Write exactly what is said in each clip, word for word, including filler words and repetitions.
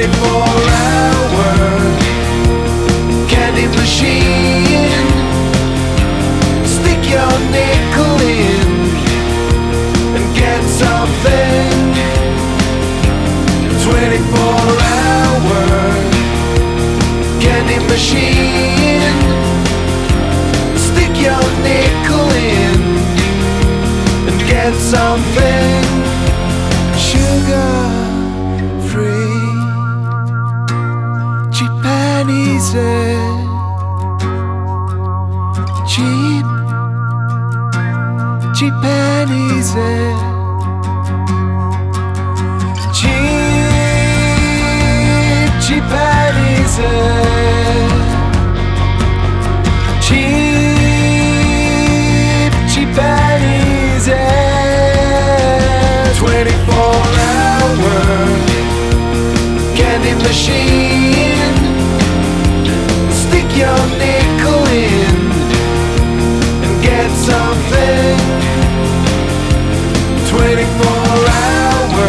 twenty-four hour candy machine. Stick your nickel in and get something. twenty-four hour candy machine. Stick your nickel in and get something. Sugar free, cheap and easy. Cheap, cheap and easy. Cheap, cheap and easy. Cheap, cheap and easy. twenty-four hour candy machine. Stick your nickel in and get something. twenty-four hour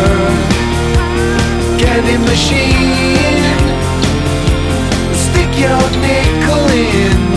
candy machine. Stick your nickel in